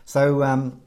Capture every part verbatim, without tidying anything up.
So um,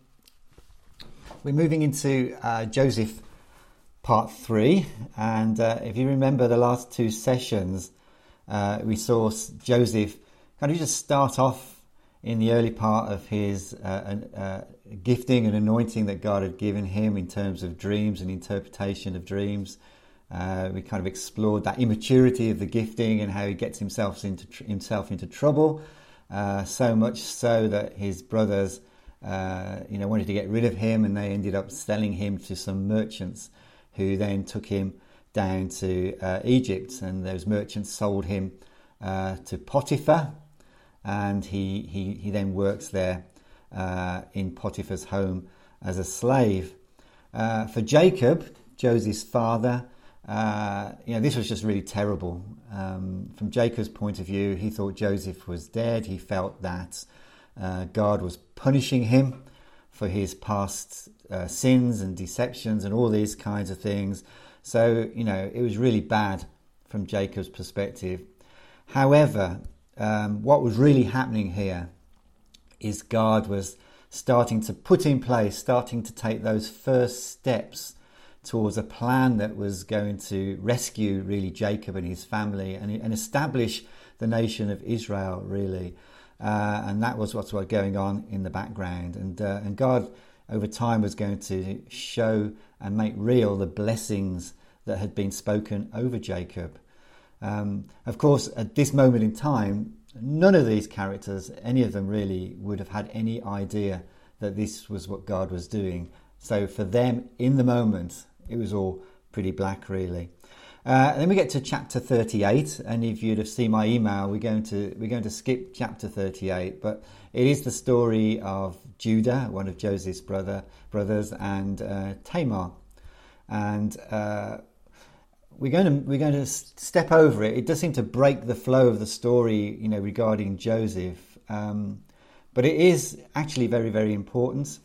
we're moving into uh, Joseph part three, and uh, if you remember the last two sessions, uh, we saw Joseph kind of just start off in the early part of his uh, uh, gifting and anointing that God had given him in terms of dreams and interpretation of dreams. Uh, we kind of explored that immaturity of the gifting and how he gets himself into tr- himself into trouble, uh, so much so that his brothers, uh, you know, wanted to get rid of him, and they ended up selling him to some merchants, who then took him down to uh, Egypt, and those merchants sold him uh, to Potiphar, and he he he then works there uh, in Potiphar's home as a slave. Uh, for Jacob, Joseph's father, Uh, you know, this was just really terrible. Um, from Jacob's point of view, he thought Joseph was dead. He felt that uh, God was punishing him for his past uh, sins and deceptions and all these kinds of things. So, you know, it was really bad from Jacob's perspective. However, um, what was really happening here is God was starting to put in place, starting to take those first steps towards a plan that was going to rescue really Jacob and his family and, and establish the nation of Israel, really. Uh, and that was what's what going on in the background. And, uh, and God, over time, was going to show and make real the blessings that had been spoken over Jacob. Um, of course, at this moment in time, none of these characters, any of them really, would have had any idea that this was what God was doing. So for them, in the moment, it was all pretty black, really. Uh, and then we get to chapter thirty-eight, and if you'd have seen my email, we're going to we're going to skip chapter thirty-eight, but it is the story of Judah, one of Joseph's brother brothers, and uh, Tamar, and uh, we're going to we're going to step over it. It does seem to break the flow of the story, you know, regarding Joseph, um, but it is actually very, very important.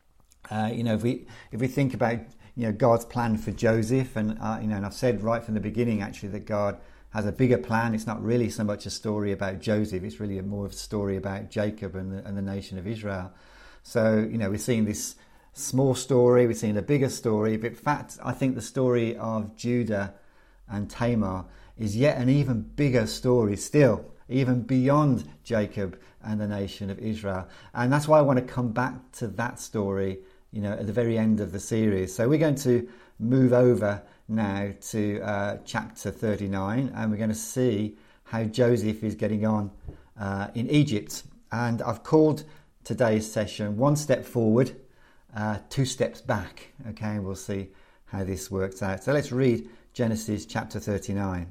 Uh, you know, if we if we think about, you know, God's plan for Joseph, and uh, you know, and I've said right from the beginning actually that God has a bigger plan. It's not really so much a story about Joseph; it's really a more of a story about Jacob and the, and the nation of Israel. So, you know, we're seeing this small story, we're seeing a bigger story, but in fact, I think the story of Judah and Tamar is yet an even bigger story still, even beyond Jacob and the nation of Israel. And that's why I want to come back to that story, you know, at the very end of the series. So we're going to move over now to uh, chapter thirty-nine, and we're going to see how Joseph is getting on uh, in Egypt. And I've called today's session One Step Forward, uh, Two Steps Back. Okay, we'll see how this works out. So let's read Genesis chapter thirty-nine.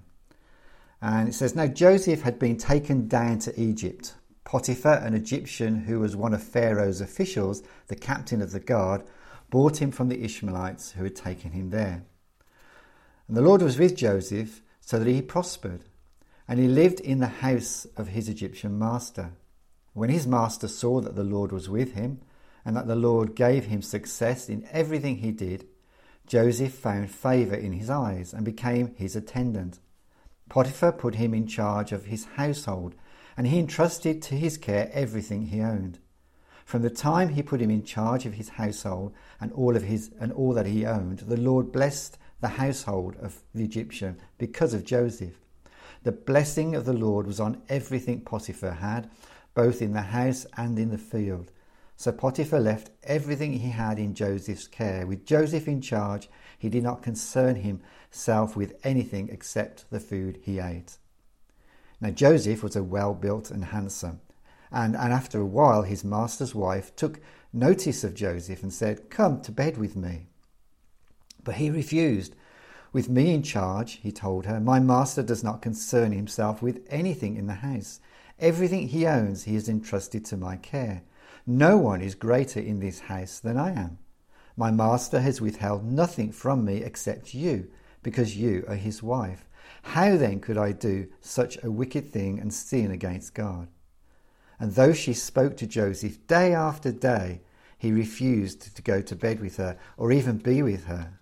And it says, "Now Joseph had been taken down to Egypt. Potiphar, an Egyptian who was one of Pharaoh's officials, the captain of the guard, bought him from the Ishmaelites who had taken him there. And the Lord was with Joseph, so that he prospered, and he lived in the house of his Egyptian master. When his master saw that the Lord was with him, and that the Lord gave him success in everything he did, Joseph found favour in his eyes and became his attendant. Potiphar put him in charge of his household, and he entrusted to his care everything he owned. From the time he put him in charge of his household and all of his and all that he owned, the Lord blessed the household of the Egyptian because of Joseph. The blessing of the Lord was on everything Potiphar had, both in the house and in the field. So Potiphar left everything he had in Joseph's care. With Joseph in charge, he did not concern himself with anything except the food he ate. Now Joseph was a well-built and handsome, and, and after a while his master's wife took notice of Joseph and said, 'Come to bed with me.' But he refused. 'With me in charge,' he told her, 'my master does not concern himself with anything in the house. Everything he owns he has entrusted to my care. No one is greater in this house than I am. My master has withheld nothing from me except you, because you are his wife. How then could I do such a wicked thing and sin against God?' And though she spoke to Joseph day after day, he refused to go to bed with her or even be with her.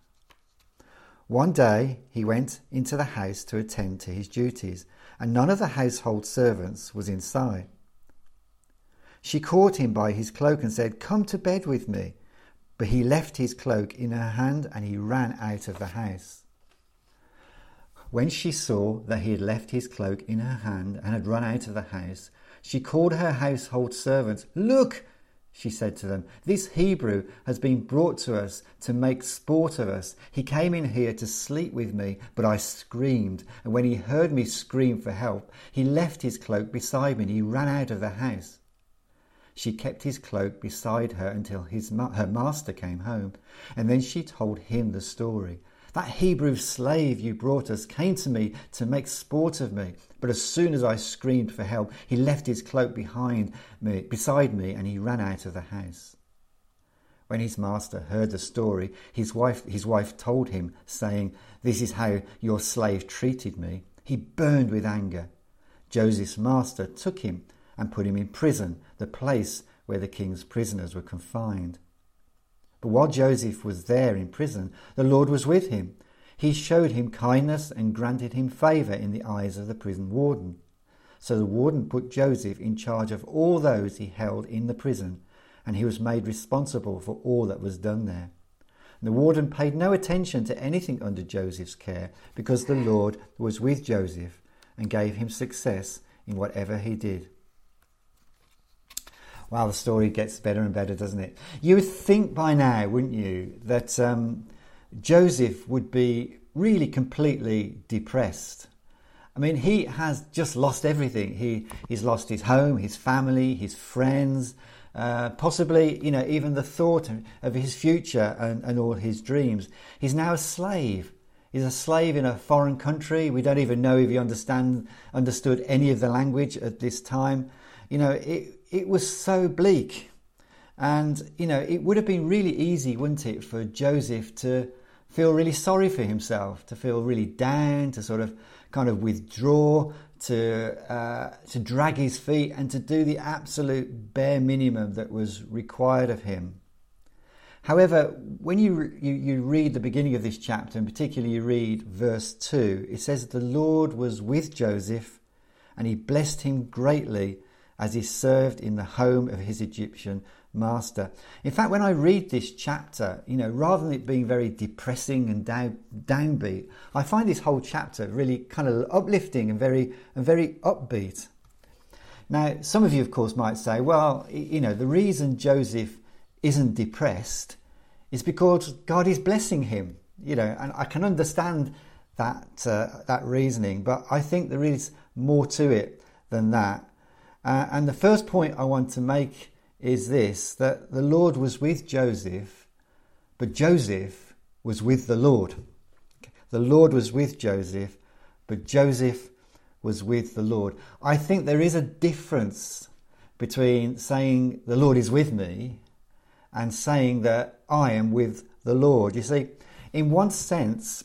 One day he went into the house to attend to his duties, and none of the household servants was inside. She caught him by his cloak and said, "Come to bed with me." But he left his cloak in her hand and he ran out of the house. When she saw that he had left his cloak in her hand and had run out of the house, she called her household servants. "Look," she said to them, "this Hebrew has been brought to us to make sport of us. He came in here to sleep with me, but I screamed. And when he heard me scream for help, he left his cloak beside me and he ran out of the house." She kept his cloak beside her until his her master came home, and then she told him the story. "That Hebrew slave you brought us came to me to make sport of me, but as soon as I screamed for help, he left his cloak behind me, beside me, and he ran out of the house." When his master heard the story, his wife, his wife told him, saying, "This is how your slave treated me." He burned with anger. Joseph's master took him and put him in prison, the place where the king's prisoners were confined. But while Joseph was there in prison, the Lord was with him. He showed him kindness and granted him favour in the eyes of the prison warden. So the warden put Joseph in charge of all those he held in the prison, and he was made responsible for all that was done there. And the warden paid no attention to anything under Joseph's care, because the Lord was with Joseph and gave him success in whatever he did. Wow, the story gets better and better, doesn't it? You would think by now, wouldn't you, that um, Joseph would be really completely depressed. I mean, he has just lost everything. He he's lost his home, his family, his friends, uh, possibly, you know, even the thought of his future and, and all his dreams. He's now a slave. He's a slave in a foreign country. We don't even know if he understand understood any of the language at this time. You know, it it was so bleak. And, you know, it would have been really easy, wouldn't it, for Joseph to feel really sorry for himself, to feel really down, to sort of kind of withdraw, to uh, to drag his feet and to do the absolute bare minimum that was required of him. However, when you, you, you read the beginning of this chapter, and particularly you read verse two, it says that the Lord was with Joseph and he blessed him greatly as he served in the home of his Egyptian master. In fact, when I read this chapter, you know, rather than it being very depressing and down, downbeat, I find this whole chapter really kind of uplifting and very and very upbeat. Now, some of you, of course, might say, well, you know, the reason Joseph isn't depressed is because God is blessing him, you know, and I can understand that uh, that reasoning, but I think there is more to it than that. Uh, and the first point I want to make is this, that the Lord was with Joseph, but Joseph was with the Lord. The Lord was with Joseph, but Joseph was with the Lord. I think there is a difference between saying the Lord is with me and saying that I am with the Lord. You see, in one sense,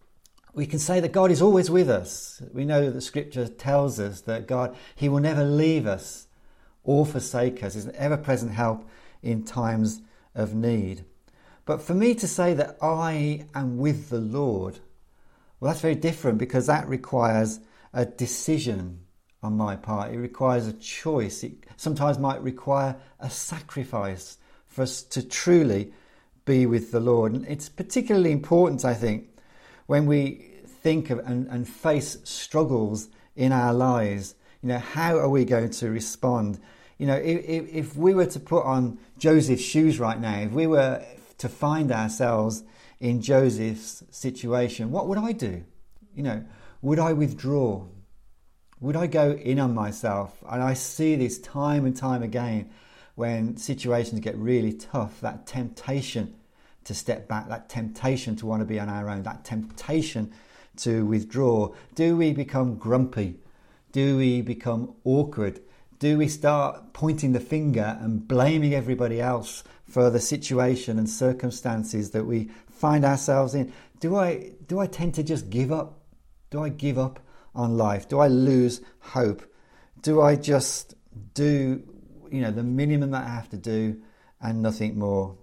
we can say that God is always with us. We know that the scripture tells us that God, he will never leave us or forsake us. He's an ever-present help in times of need. But for me to say that I am with the Lord, well, that's very different, because that requires a decision on my part. It requires a choice. It sometimes might require a sacrifice for us to truly be with the Lord. And it's particularly important, I think, when we think of and, and face struggles in our lives. You know, how are we going to respond? You know, if, if we were to put on Joseph's shoes right now, if we were to find ourselves in Joseph's situation, what would I do? You know, would I withdraw? Would I go in on myself? And I see this time and time again when situations get really tough, that temptation to step back, that temptation to want to be on our own, that temptation to withdraw. Do we become grumpy? Do we become awkward? Do we start pointing the finger and blaming everybody else for the situation and circumstances that we find ourselves in? Do I do I tend to just give up? Do I give up on life? Do I lose hope? Do I just do, you know, the minimum that I have to do and nothing more?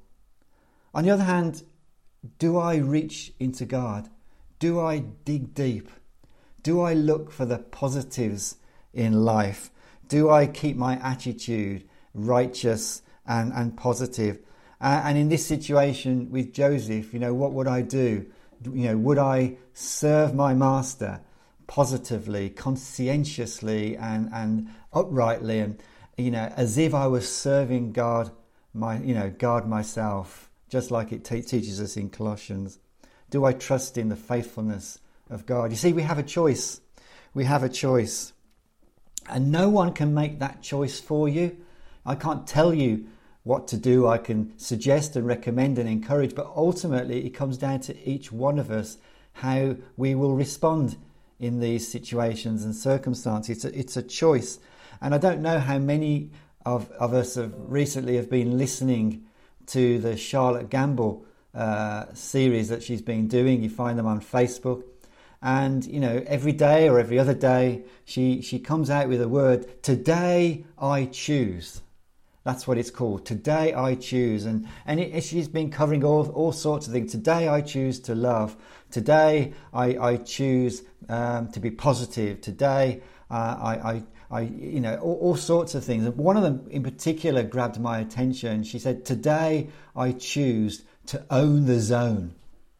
On the other hand, do I reach into God? Do I dig deep? Do I look for the positives in life? Do I keep my attitude righteous and, and positive. Uh, and in this situation with Joseph, you know, what would I do? You know, would I serve my master positively, conscientiously and, and uprightly, and, you know, as if I was serving God, my, you know, God myself, just like it te- teaches us in Colossians? Do I trust in the faithfulness of God? You see, we have a choice. We have a choice. And no one can make that choice for you. I can't tell you what to do. I can suggest and recommend and encourage, but ultimately it comes down to each one of us how we will respond in these situations and circumstances. It's a, it's a choice. And I don't know how many of, of us have recently have been listening to the Charlotte Gamble uh, series that she's been doing. You find them on Facebook. And, you know, every day or every other day, she, she comes out with a word, today I choose. That's what it's called, today I choose. And, and it, she's been covering all, all sorts of things. Today I choose to love. Today I, I choose um, to be positive. Today uh, I, I, I, you know, all, all sorts of things. And one of them in particular grabbed my attention. She said, today I choose to own the zone.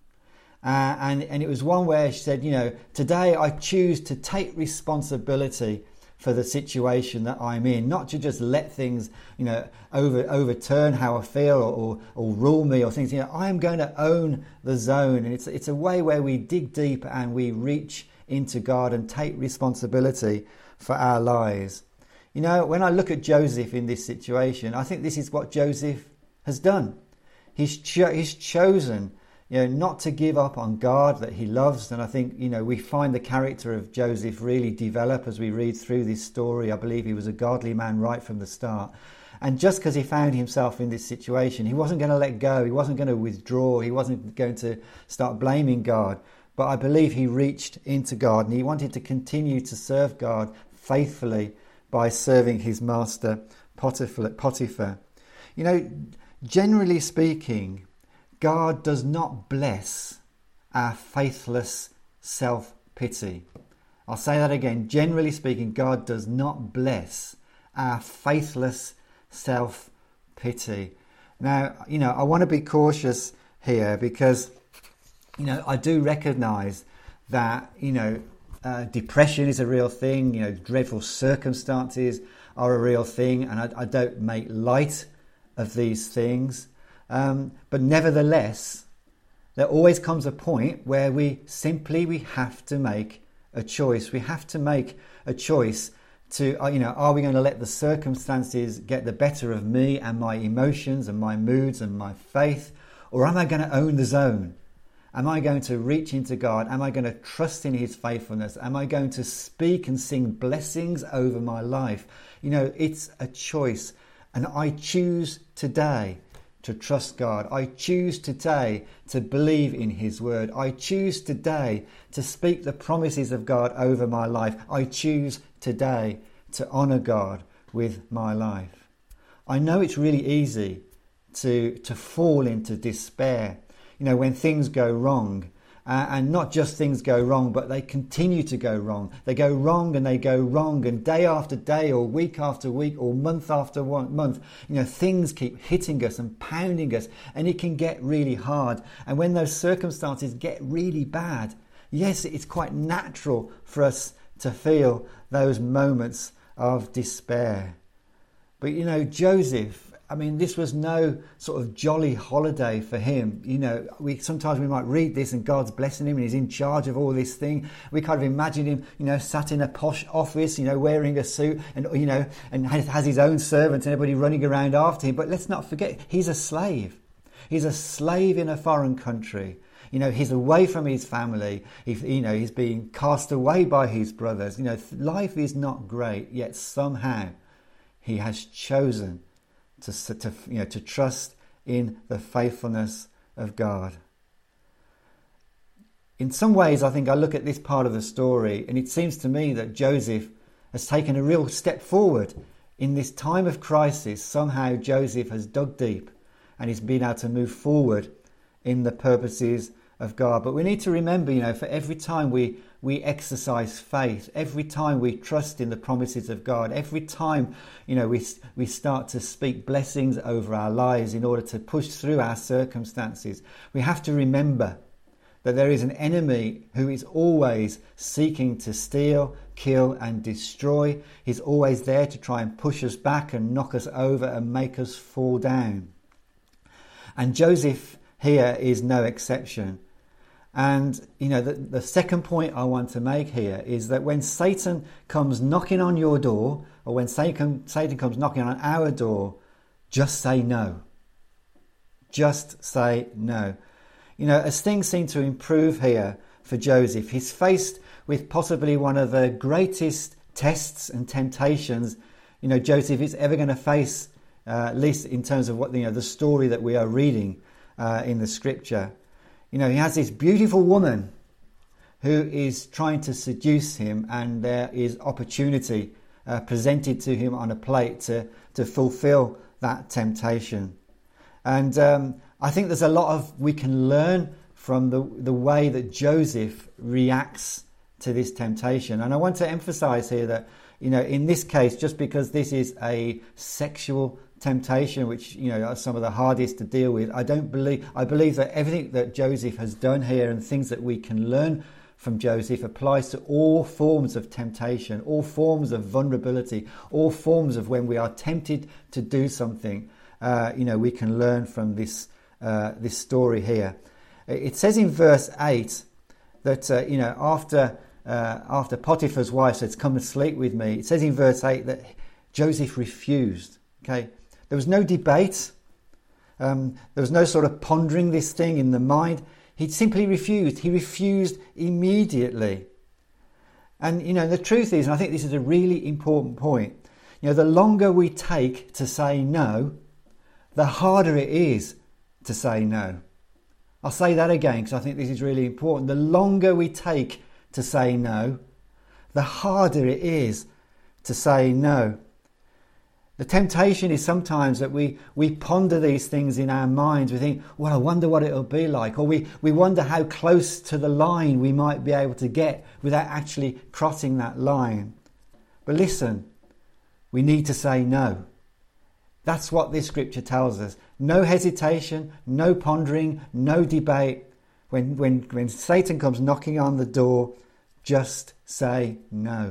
Uh, and, and it was one where she said, you know, today I choose to take responsibility for the situation that I'm in, not to just let things, you know, over overturn how I feel or, or, or rule me or things. You know, I am going to own the zone. And it's, it's a way where we dig deep and we reach into God and take responsibility for our lives. You know, when I look at Joseph in this situation, I think this is what Joseph has done. He's, cho- he's chosen, you know, not to give up on God that he loves. And I think, you know, we find the character of Joseph really develop as we read through this story. I believe he was a godly man right from the start. And just because he found himself in this situation, he wasn't going to let go. He wasn't going to withdraw. He wasn't going to start blaming God. But I believe he reached into God and he wanted to continue to serve God faithfully by serving his master Potiphar. You know, generally speaking, God does not bless our faithless self-pity. I'll say that again. Generally speaking, God does not bless our faithless self-pity. Now, you know, I want to be cautious here because, you know, I do recognise that, you know, uh, depression is a real thing. You know, dreadful circumstances are a real thing, and I, I don't make light of these things. Um, but nevertheless, there always comes a point where we simply, we have to make a choice. We have to make a choice to, uh, you know, are we going to let the circumstances get the better of me and my emotions and my moods and my faith? Or am I going to own the zone? Am I going to reach into God? Am I going to trust in his faithfulness? Am I going to speak and sing blessings over my life? You know, it's a choice. And I choose today to trust God. I choose today to believe in his word. I choose today to speak the promises of God over my life. I choose today to honour God with my life. I know it's really easy to, to fall into despair, you know, when things go wrong. Uh, and not just things go wrong, but they continue to go wrong. They go wrong and they go wrong, and day after day or week after week or month after one month, you know, things keep hitting us and pounding us, and it can get really hard. And when those circumstances get really bad, yes, it's quite natural for us to feel those moments of despair. But, you know, Joseph, I mean, this was no sort of jolly holiday for him. You know, we sometimes we might read this and God's blessing him and he's in charge of all this thing. We kind of imagine him, you know, sat in a posh office, you know, wearing a suit and, you know, and has his own servants and everybody running around after him. But let's not forget, he's a slave. He's a slave in a foreign country. You know, he's away from his family. He, you know, he's being cast away by his brothers. You know, life is not great, yet somehow he has chosen To, to, you know, to trust in the faithfulness of God. In some ways, I think I look at this part of the story and it seems to me that Joseph has taken a real step forward. In this time of crisis, somehow Joseph has dug deep and he's been able to move forward in the purposes of God. But we need to remember, you know, for every time we, we exercise faith, every time we trust in the promises of God, every time, you know, we we start to speak blessings over our lives in order to push through our circumstances, we have to remember that there is an enemy who is always seeking to steal, kill and destroy. He's always there to try and push us back and knock us over and make us fall down. And Joseph here is no exception. And, you know, the, the second point I want to make here is that when Satan comes knocking on your door, or when Satan, Satan comes knocking on our door, just say no. Just say no. You know, as things seem to improve here for Joseph, he's faced with possibly one of the greatest tests and temptations, you know, Joseph is ever going to face, uh, at least in terms of what, you know, the story that we are reading uh, in the scripture. You know, he has this beautiful woman who is trying to seduce him, and there is opportunity uh, presented to him on a plate to, to fulfill that temptation. And um, I think there's a lot of we can learn from the, the way that Joseph reacts to this temptation. And I want to emphasize here that, you know, in this case, just because this is a sexual temptation, which, you know, are some of the hardest to deal with, I don't believe, I believe that everything that Joseph has done here and things that we can learn from Joseph applies to all forms of temptation, all forms of vulnerability, all forms of when we are tempted to do something. Uh, you know, we can learn from this uh, this story here. It says in verse eight that, uh, you know, after uh, after Potiphar's wife says, "Come and sleep with me," it says in verse eight that Joseph refused. Okay, there was no debate. Um, there was no sort of pondering this thing in the mind. He simply refused. He refused immediately. And, you know, the truth is, and I think this is a really important point, you know, the longer we take to say no, the harder it is to say no. I'll say that again because I think this is really important. The longer we take to say no, the harder it is to say no. The temptation is sometimes that we, we ponder these things in our minds. We think, well, I wonder what it'll be like. Or we, we wonder how close to the line we might be able to get without actually crossing that line. But listen, we need to say no. That's what this scripture tells us. No hesitation, no pondering, no debate. When, when, when Satan comes knocking on the door, just say no.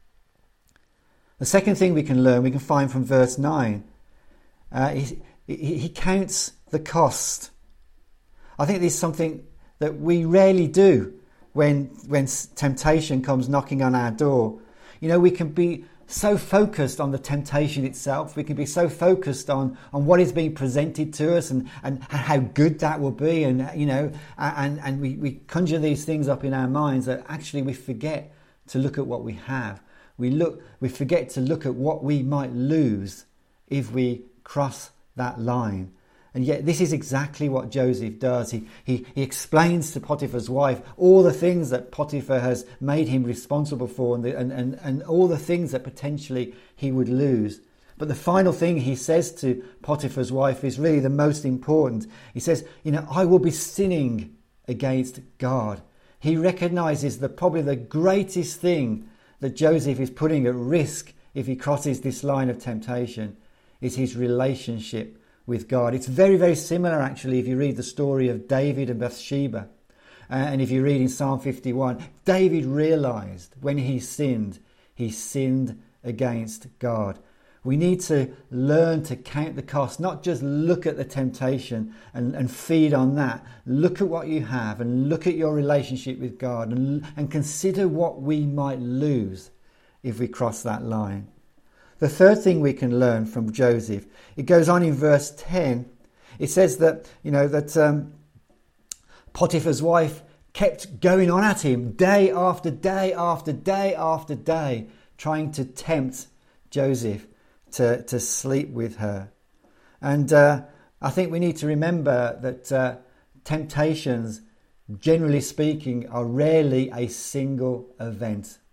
The second thing we can learn, we can find from verse nine, uh, he, he, he counts the cost. I think this is something that we rarely do when, when temptation comes knocking on our door. You know, we can be so focused on the temptation itself. We can be so focused on, on what is being presented to us and, and how good that will be. And, you know, and, and we, we conjure these things up in our minds that actually we forget to look at what we have. We look, we forget to look at what we might lose if we cross that line. And yet this is exactly what Joseph does. He, he, he explains to Potiphar's wife all the things that Potiphar has made him responsible for and, the, and, and, and all the things that potentially he would lose. But the final thing he says to Potiphar's wife is really the most important. He says, you know, I will be sinning against God. He recognizes that probably the greatest thing that Joseph is putting at risk if he crosses this line of temptation is his relationship with God. It's very, very similar actually if you read the story of David and Bathsheba. Uh, and if you read in Psalm fifty-one, David realized when he sinned, he sinned against God. We need to learn to count the cost, not just look at the temptation and, and feed on that. Look at what you have and look at your relationship with God and, and consider what we might lose if we cross that line. The third thing we can learn from Joseph, it goes on in verse ten. It says that, you know, that um, Potiphar's wife kept going on at him day after day after day after day, trying to tempt Joseph to, to sleep with her. And uh, I think we need to remember that uh, temptations, generally speaking, are rarely a single event.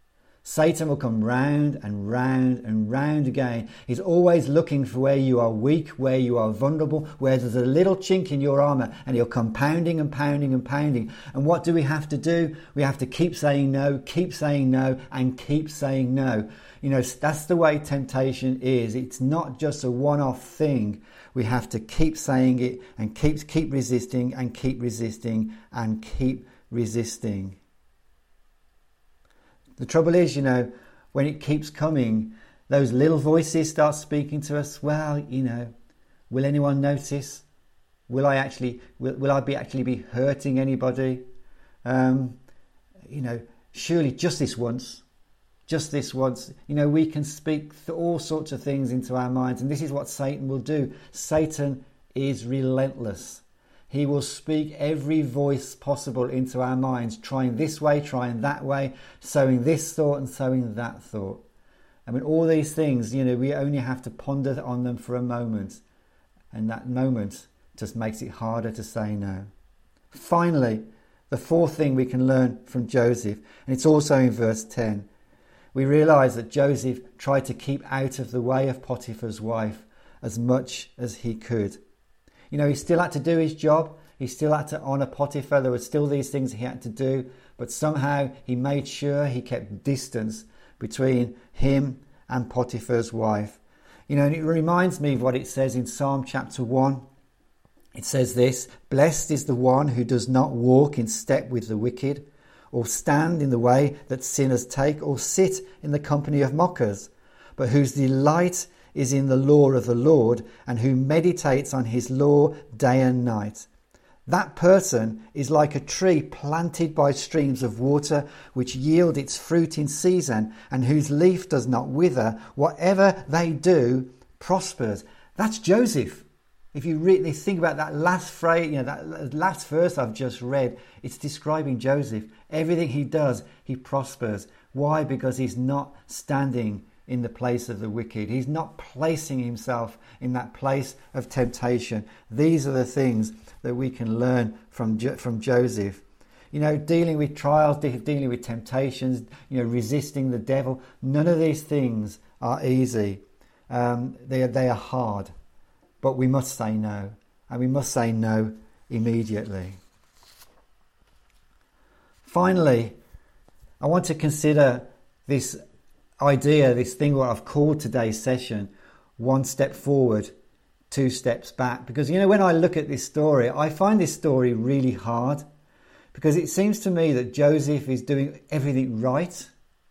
Satan will come round and round and round again. He's always looking for where you are weak, where you are vulnerable, where there's a little chink in your armour, and he'll come pounding and pounding and pounding. And what do we have to do? We have to keep saying no, keep saying no, and keep saying no. You know, that's the way temptation is. It's not just a one-off thing. We have to keep saying it and keep keep resisting and keep resisting and keep resisting. The trouble is, you know, when it keeps coming, those little voices start speaking to us. Well, you know, will anyone notice? Will I actually, will, will I be actually be hurting anybody? Um, you know, surely just this once, just this once. You know, we can speak all sorts of things into our minds, and this is what Satan will do. Satan is relentless. He will speak every voice possible into our minds, trying this way, trying that way, sowing this thought and sowing that thought. I mean, all these things, you know, we only have to ponder on them for a moment. And that moment just makes it harder to say no. Finally, the fourth thing we can learn from Joseph, and it's also in verse ten, we realise that Joseph tried to keep out of the way of Potiphar's wife as much as he could. You know, he still had to do his job. He still had to honour Potiphar. There were still these things he had to do. But somehow he made sure he kept distance between him and Potiphar's wife. You know, and it reminds me of what it says in Psalm chapter one. It says this: "Blessed is the one who does not walk in step with the wicked, or stand in the way that sinners take, or sit in the company of mockers, but whose delight is in the law of the Lord, and who meditates on his law day and night. That person is like a tree planted by streams of water, which yield its fruit in season, and whose leaf does not wither. Whatever they do prospers." That's Joseph. If you really think about that last phrase, you know, that last verse I've just read, it's describing Joseph. Everything he does, he prospers. Why? Because he's not standing in the place of the wicked. He's not placing himself in that place of temptation. These are the things that we can learn from jo- from Joseph. You know, dealing with trials, de- dealing with temptations, you know, resisting the devil. None of these things are easy. Um, they are, they are hard, but we must say no, and we must say no immediately. Finally, I want to consider this idea, this thing what I've called today's session, one step forward, two steps back. Because, you know, when I look at this story, I find this story really hard, because it seems to me that Joseph is doing everything right.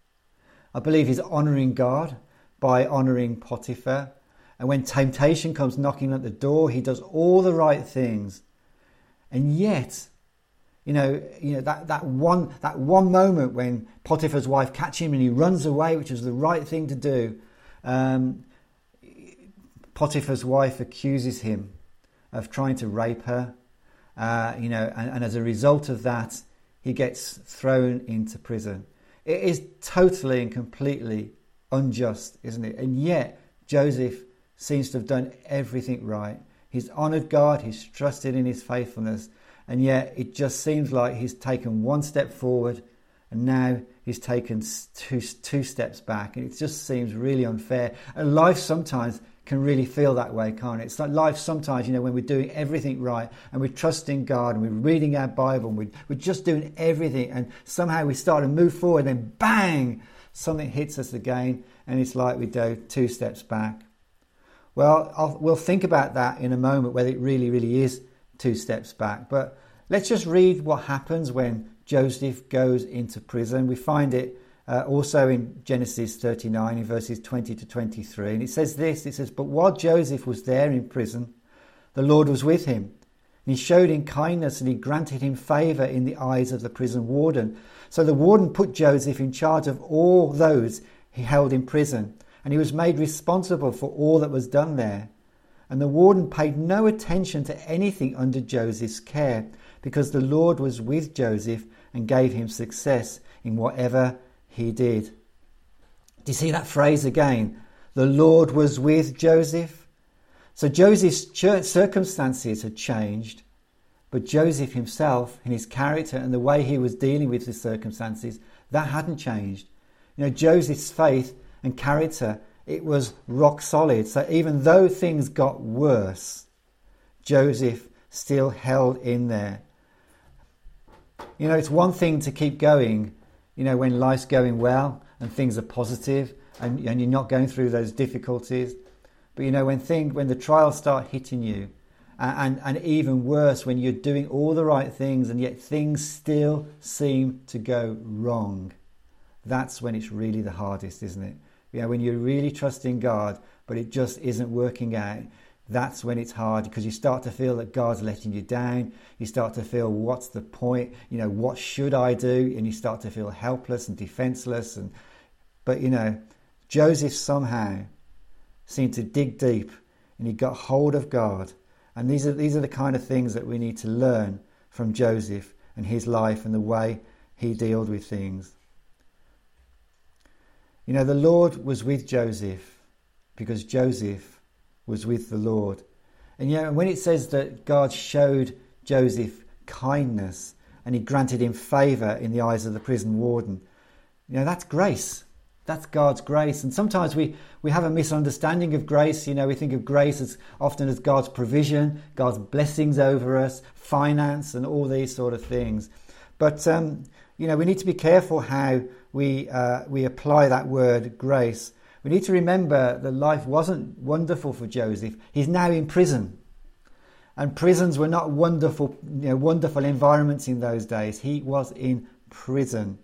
I believe he's honouring God by honouring Potiphar. And when temptation comes knocking at the door, he does all the right things. And yet, You know, you know that, that one that one moment when Potiphar's wife catches him and he runs away, which is the right thing to do. Um, Potiphar's wife accuses him of trying to rape her. Uh, you know, and, and as a result of that, he gets thrown into prison. It is totally and completely unjust, isn't it? And yet Joseph seems to have done everything right. He's honoured God. He's trusted in his faithfulness. And yet it just seems like he's taken one step forward and now he's taken two, two steps back. And it just seems really unfair. And life sometimes can really feel that way, can't it? It's like life sometimes, you know, when we're doing everything right and we're trusting God and we're reading our Bible and we're, we're just doing everything, and somehow we start to move forward and then bang, something hits us again and it's like we go two steps back. Well, I'll, we'll think about that in a moment, whether it really, really is two steps back. But let's just read what happens when Joseph goes into prison. We find it uh, also in Genesis thirty-nine in verses twenty to twenty-three. And it says this, it says, "But while Joseph was there in prison, the Lord was with him. And he showed him kindness and he granted him favour in the eyes of the prison warden. So the warden put Joseph in charge of all those he held in prison, and he was made responsible for all that was done there. And the warden paid no attention to anything under Joseph's care, because the Lord was with Joseph and gave him success in whatever he did." Do you see that phrase again? The Lord was with Joseph. So Joseph's circumstances had changed, but Joseph himself and his character and the way he was dealing with the circumstances, that hadn't changed. You know, Joseph's faith and character, it was rock solid. So even though things got worse, Joseph still held in there. You know, it's one thing to keep going, you know, when life's going well and things are positive and, and you're not going through those difficulties. But, you know, when thing, when the trials start hitting you, and, and, and even worse, when you're doing all the right things and yet things still seem to go wrong, that's when it's really the hardest, isn't it? You know, when you're really trusting God, but it just isn't working out, that's when it's hard, because you start to feel that God's letting you down. You start to feel, what's the point? You know, what should I do? And you start to feel helpless and defenseless. And but, you know, Joseph somehow seemed to dig deep and he got hold of God. And these are these are the kind of things that we need to learn from Joseph and his life and the way he dealt with things. You know, the Lord was with Joseph because Joseph was with the Lord. And you know, when it says that God showed Joseph kindness and he granted him favour in the eyes of the prison warden, you know, that's grace. That's God's grace. And sometimes we, we have a misunderstanding of grace. You know, we think of grace as often as God's provision, God's blessings over us, finance and all these sort of things. But, um, you know, we need to be careful how we uh, we apply that word grace. We need to remember that life wasn't wonderful for Joseph. He's now in prison. And prisons were not wonderful, you know, wonderful environments in those days. He was in prison.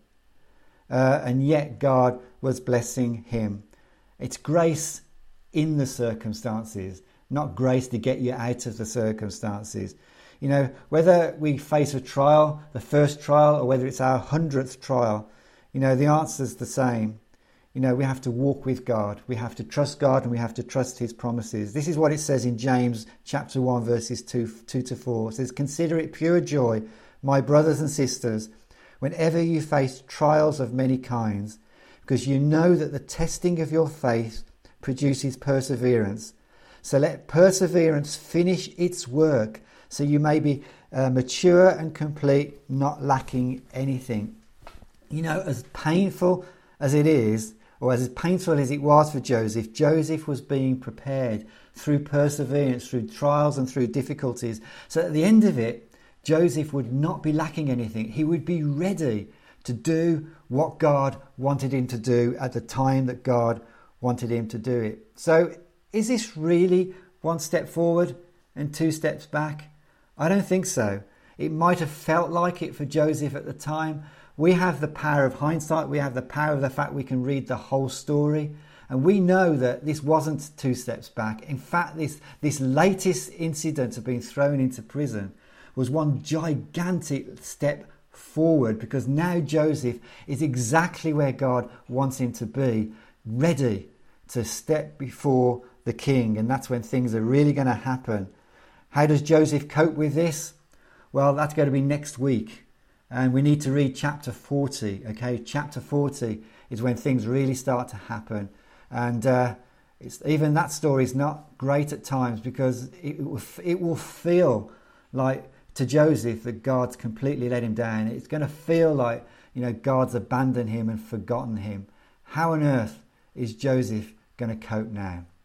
Uh, and yet God was blessing him. It's grace in the circumstances, not grace to get you out of the circumstances. You know, whether we face a trial, the first trial, or whether it's our hundredth trial, you know, the answer's the same. You know, we have to walk with God. We have to trust God and we have to trust his promises. This is what it says in James chapter one, verses two, two to four. It says, "Consider it pure joy, my brothers and sisters, whenever you face trials of many kinds, because you know that the testing of your faith produces perseverance. So let perseverance finish its work, so you may be uh, mature and complete, not lacking anything." You know, as painful as it is, or as painful as it was for Joseph, Joseph was being prepared through perseverance, through trials and through difficulties. So at the end of it, Joseph would not be lacking anything. He would be ready to do what God wanted him to do at the time that God wanted him to do it. So is this really one step forward and two steps back? I don't think so. It might have felt like it for Joseph at the time. We have the power of hindsight. We have the power of the fact we can read the whole story. And we know that this wasn't two steps back. In fact, this, this latest incident of being thrown into prison was one gigantic step forward, because now Joseph is exactly where God wants him to be, ready to step before the king. And that's when things are really going to happen. How does Joseph cope with this? Well, that's going to be next week. And we need to read chapter forty. Okay, chapter forty is when things really start to happen. And uh, it's, even that story is not great at times, because it will, it will feel like to Joseph that God's completely let him down. It's going to feel like, you know, God's abandoned him and forgotten him. How on earth is Joseph going to cope now?